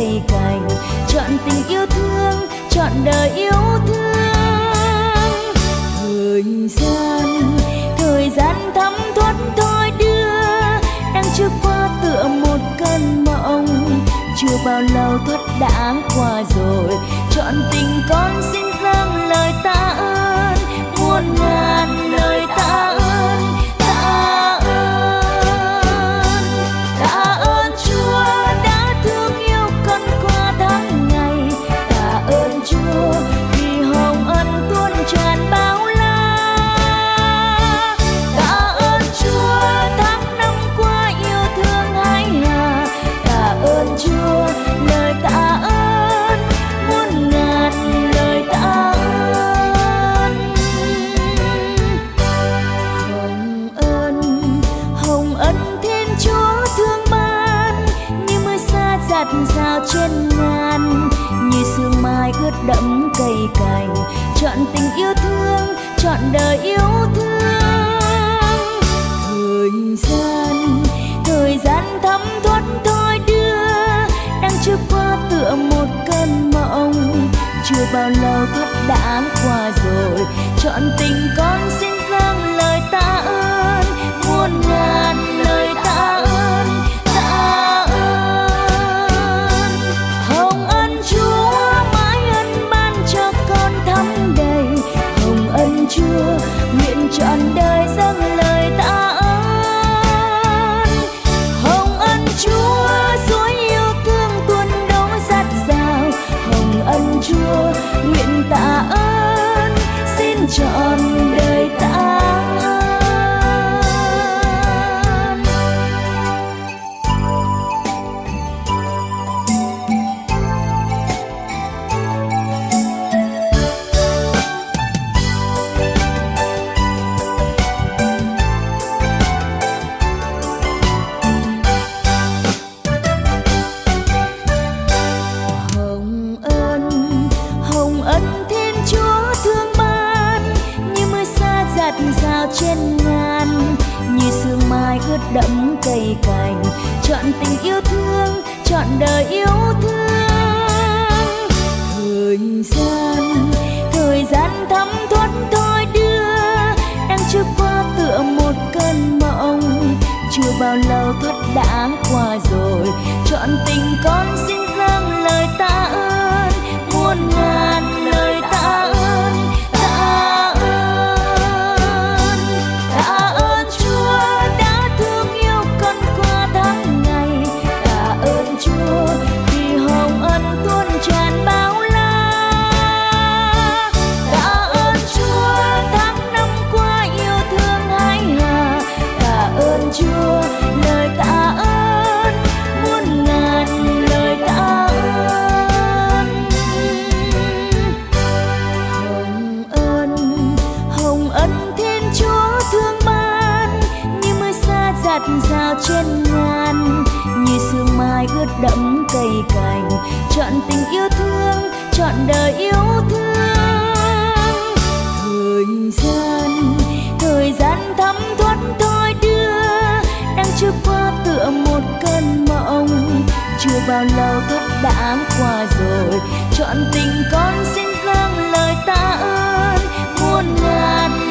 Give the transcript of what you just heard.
cây cành, chọn tình yêu thương, chọn đời yêu thương. Thời gian thấm thoát thôi đưa, đang trôi qua tựa một cơn mộng, chưa bao lâu thoát đã qua rồi. Chọn tình con xin dâng lời tạ ơn, muôn ngàn lời tạ ơn, tạ ơn, tạ ơn Chúa đã thương yêu con qua tháng ngày, tạ ơn Chúa vì hồng ân tuôn tràn bao la, tạ ơn Chúa tháng năm qua yêu thương hai hà, tạ ơn Chúa lời tạ ơn, muôn ngàn lời tạ ơn. Hồng ân Thiên Chúa thương ban, như mưa sa dạt dào trên ngàn, như sương mai ướt đẫm cây cành, chọn tình yêu thương, chọn đời yêu thương. Thời gian thấm thoát thôi đưa, đang trôi qua tựa một cơn mộng, chưa bao lâu thoát đã qua rồi. Chọn tình con xin dâng lời tạ ơn, muôn ngàn lời tạ ơn, tạ ơn. Hồng ân Chúa mãi ân ban cho con thắm đầy, hồng ân Chúa nguyện trọn đời dâng lời tạ ơn. Hồng ân Chúa suối yêu thương tuôn đổ dạt dào, hồng ân Chúa nguyện tạ ơn, xin trọn đời tạ ơn. Hồng ân Thiên Chúa thương ban, như mưa sa dạt dào trên ngàn, như sương mai ướt đẫm cây cành, chọn tình yêu thương, chọn đời yêu thương. Thời gian thấm thoát thôi đưa, đang trôi qua tựa một cơn mộng, chưa bao lâu thoát đã qua rồi. Chọn tình con xin dâng lời tạ ơn, muôn ngàn lời tạ ơn, tạ ơn, tạ ơn Chúa đã thương yêu con qua tháng ngày, tạ ơn Chúa vì hồng ân tuôn tràn bao la, tạ ơn Chúa tháng năm qua yêu thương hai hà, tạ ơn Chúa lời tạ ơn, muôn ngàn lời tạ ơn. Hồng ân Thiên Chúa thương ban, như mưa sa dạt dào trên ngàn, như sương mai ướt đẫm cây cành, chọn tình yêu thương, chọn đời yêu thương. Thời gian thấm thoát thôi đưa, đang trôi qua tựa một cơn mộng, chưa bao lâu thoát đã qua rồi. Chọn tình con xin dâng lời tạ ơn, muôn ngàn